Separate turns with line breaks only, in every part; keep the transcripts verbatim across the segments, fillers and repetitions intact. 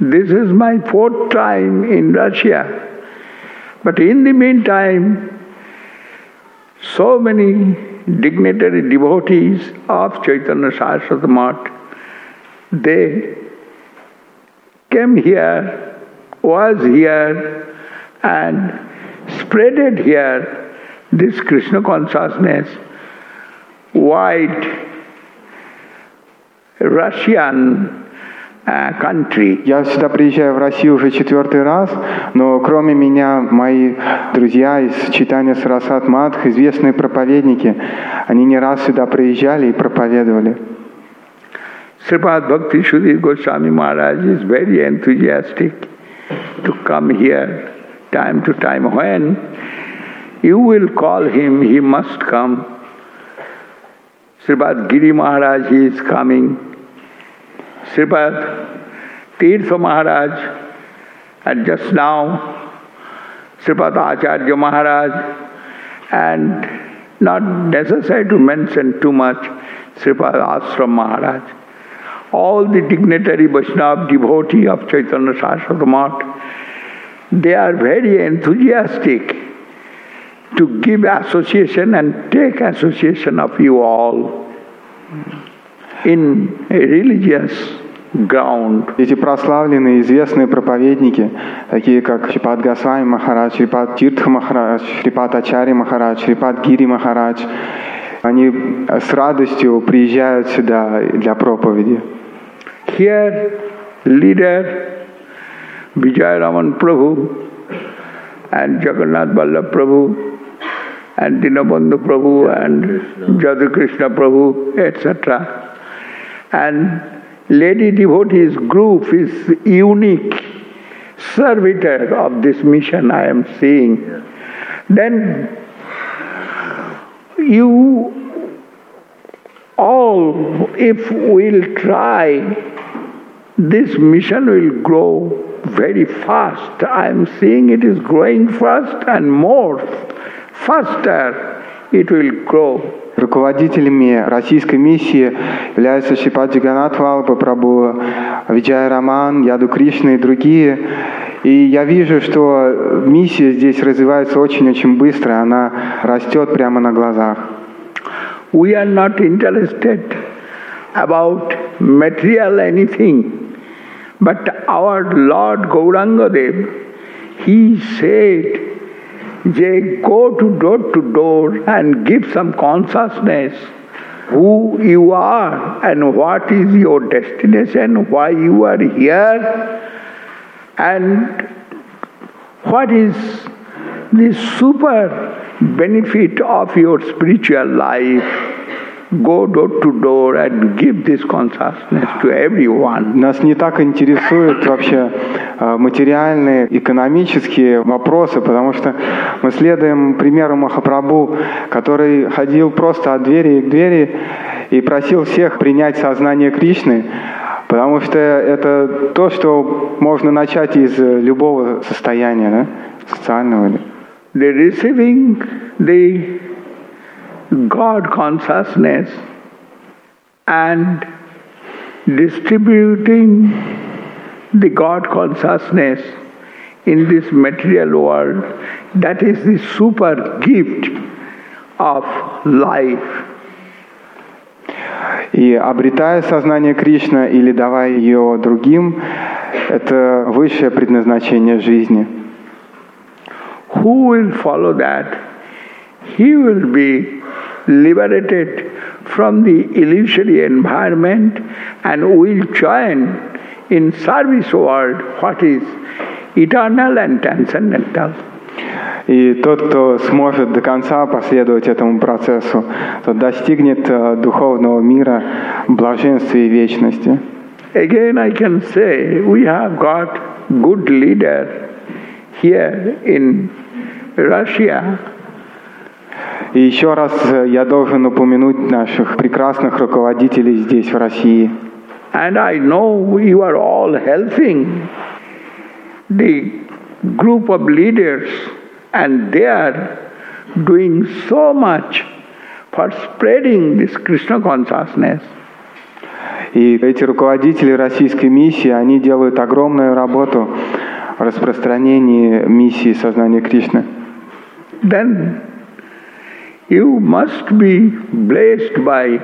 This is my fourth time in Russia. But in the meantime, so many dignitary devotees of Chaitanya Saraswati Math, they came here, was here, and spreaded here this Krishna consciousness, wide Russian uh, country.
Я сюда приезжаю в Россию уже четвертый раз, но кроме меня мои друзья из Чайтанья Сарасвати Мат, известные проповедники, они не раз сюда приезжали и проповедовали.
Srimad Bhakti Sudhir Goswami Maharaj is very enthusiastic to come here time to time. When you will call him, he must come. Srimad Giri Maharaj, he is coming. Srimad Tirtha Maharaj, and just now Srimad Acharya Maharaj, and not necessary to mention too much, Srimad Ashram Maharaj. All the dignitary Vaishnava devotee of Chaitanya Saraswati Math, they are very enthusiastic to give association and take association of you all in a religious ground.
Эти прославленные, известные проповедники, такие как Шрипад Госвами Махарадж, Шрипад Тиртха Махарадж, Шрипад Ачарья Махарадж, Шрипад Гири Махарадж, они с радостью приезжают сюда для проповеди.
Here, leader Vijay Raman Prabhu and Jagannath Vallabh Prabhu and Dinabandhu Prabhu and Jadu Krishna Prabhu, et cetera. And lady devotees group is unique servitor of this mission I am seeing. Then you all, if we'll try, this mission will grow very fast. I am seeing it is growing fast and more, faster it will grow.
Руководителями российской миссии являются Шрипад Джаганнат Валлабха Прабху, Виджай Раман, Яду Кришна и другие. И я вижу, что миссия здесь развивается очень-очень быстро, она растет прямо на глазах.
We are not interested about material anything, but our Lord Gauranga Dev, he said, they go to door to door and give some consciousness who you are and what is your destination, why you are here, and what is the super benefit of your spiritual life. Go door to door and give this consciousness to everyone.
Нас не так интересуют вообще материальные, экономические вопросы, потому что мы следуем примеру Махапрабху, который ходил просто от двери к двери и просил всех принять сознание Кришны, потому что это то, что можно начать из любого состояния, да, социального.
The receiving the God consciousness and distributing the God consciousness in this material world, that is the super gift of life.
И обретая сознание Кришны или давая ее другим, это высшее предназначение жизни.
Who will follow that? He will be liberated from the illusory environment and will join in service world what is eternal and transcendental.
И тот, кто сможет до конца последовать этому процессу, тот достигнет духовного мира, блаженства и вечности.
Again I can say we have got good leader here in Russia.
И еще раз я должен упомянуть наших прекрасных руководителей здесь, в России.
And I know you are all helping the group of leaders, and they are doing so much for spreading this Krishna consciousness.
И эти руководители российской миссии, они делают огромную работу в распространении миссии сознания Кришны.
Then you must be blessed by,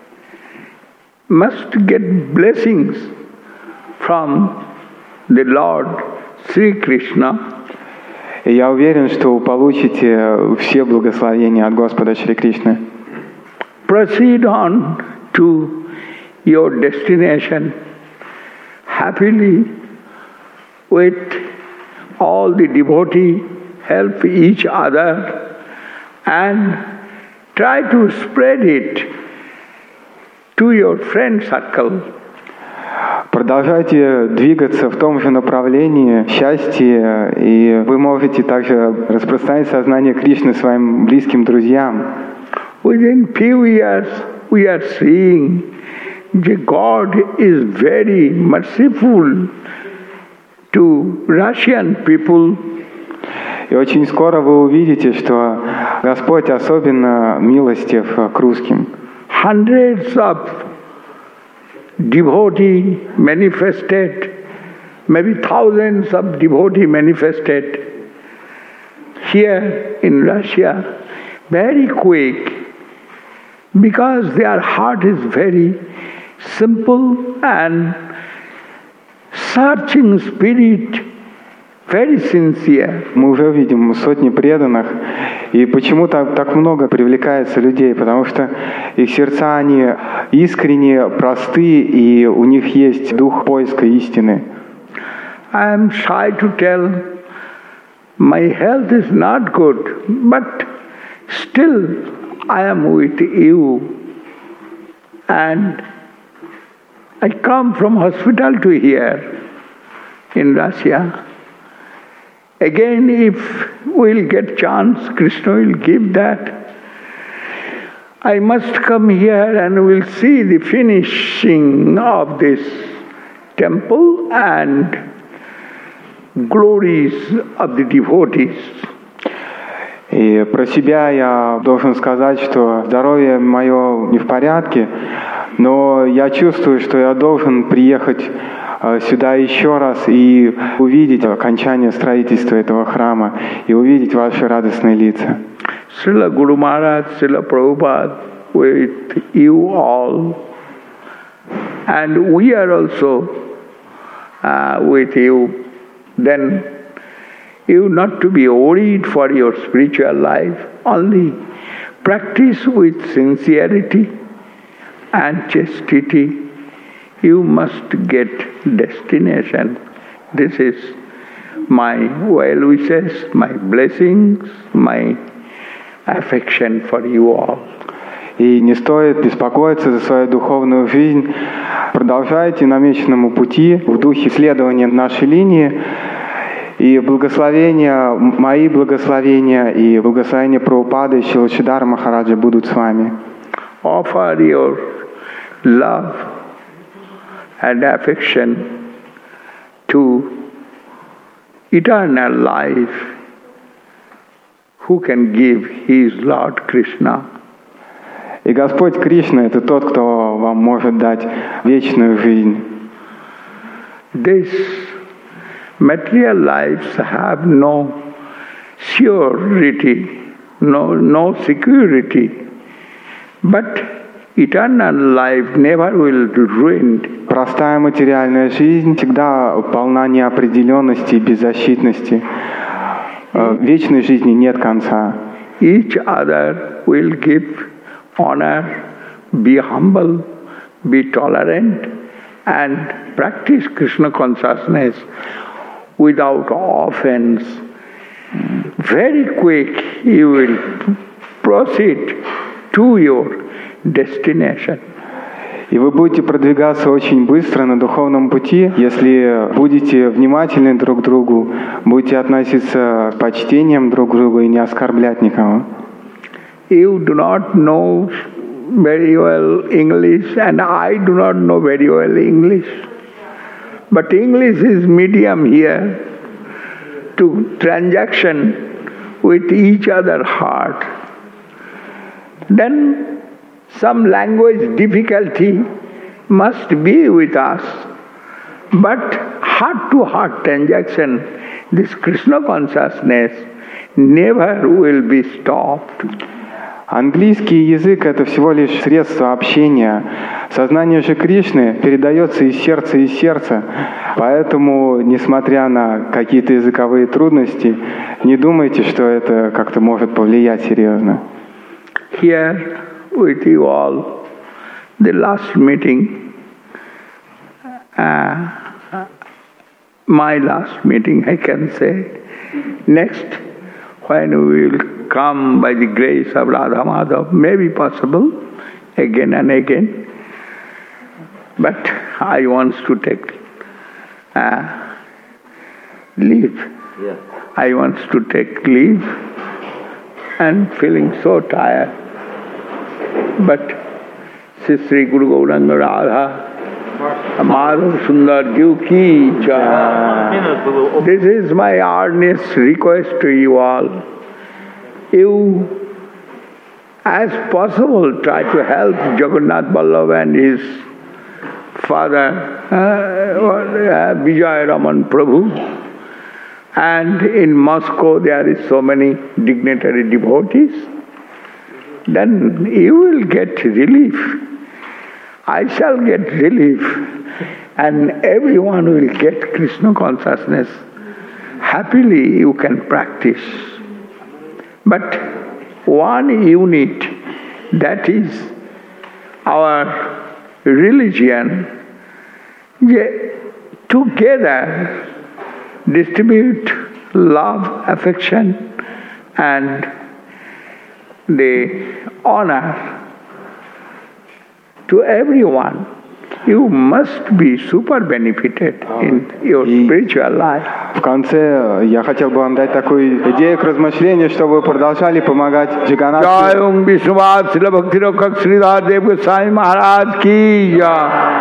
must get blessings from the Lord Sri Krishna.
И я уверен, что вы получите все благословения от Господа Шри Кришны.
Proceed on to your destination happily with all the devotees, help each other and try to spread it to your friend circle.
Продолжайте двигаться в том же направлении счастья, и вы можете также распространять сознание Кришны своим близким друзьям.
Within few years we are seeing that God is very merciful to Russian people.
И очень скоро вы увидите, что Господь особенно милостив к русским.
Hundreds of devotees manifested, maybe thousands of devotees manifested here in Russia very quick, because their heart is very simple and searching spirit, very sincere.
Мы уже видим сотни преданных, и почему-то так много привлекается людей, потому что их сердца, они искренне, просты, и у них есть дух поиска истины.
I am shy to tell my health is not good, but still I am with you, and I come from hospital to here in Russia. Again, if we'll get chance, Krishna will give that. I must come here and we'll see the finishing of this temple and glories of the devotees.
И про себя я должен сказать, что здоровье мое не в порядке, но я чувствую, что я должен приехать сюда еще раз и увидеть окончание строительства этого храма и увидеть ваши радостные лица.
Srila Guru Maharaj, Srila Prabhupada, with you all, and we are also uh, with you, then you not to be worried for your spiritual life, only practice with sincerity and chastity. You must get destination. This is my well wishes, my blessings, my affection for you all.
И не стоит беспокоиться за свою духовную жизнь. Продолжайте намеченному пути в духе следования нашей линии. И благословения, мои благословения и благословения Прабхупады и Шилашидхара Махараджа будут с вами.
Offer your love and affection to eternal life, who can give his Lord Krishna.
И Господь Кришна — это тот, кто вам может дать вечную жизнь.
This material lives have no surety, no, no security, but eternal life never will be ruined.
Простая материальная жизнь всегда полна неопределенности и беззащитности. Вечной жизни нет конца.
Each other will give honor, be humble, be tolerant, and practice Krishna consciousness without offense. Very quick you will proceed to your destination.
И вы будете продвигаться очень быстро на духовном пути, если будете внимательны друг к другу, будете относиться с почтением друг к другу и не оскорблять никого.
You do not know very well English, and I do not know very well English. But English is medium here to transaction with each other heart. Then some language difficulty must be with us. But heart-to-heart transaction, this Krishna consciousness never will be stopped.
Английский язык — это всего лишь средство общения. Сознание же Кришны передается из сердца и сердца. Поэтому, несмотря на какие-то языковые трудности, не думайте, что это как-то может повлиять серьезно.
Here with you all, the last meeting, uh, my last meeting, I can say. Next, when we will come by the grace of Radha Madhav, may be possible again and again. But I want to take uh, leave. Yeah. I want to take leave and feeling so tired. But Sri Guru Gauranga Radha Madhav Sundar Ji ki jai. This is my earnest request to you all. You, as possible, try to help Jagannath Vallabha and his father, uh, Vijay Raman Prabhu. And in Moscow there is so many dignitary devotees. Then you will get relief. I shall get relief. And everyone will get Krishna consciousness. Happily you can practice. But one unit, that is our religion, together distribute love, affection and the honor to everyone. You must be super benefited in your spiritual life.
В конце я хотел бы вам дать такую идею к размышлению, чтобы вы продолжали помогать Джаганнатху.
Jai Om Vishnuvad Srila Bhakti Rakshak Sridhar Dev Goswami Maharaj ki jai.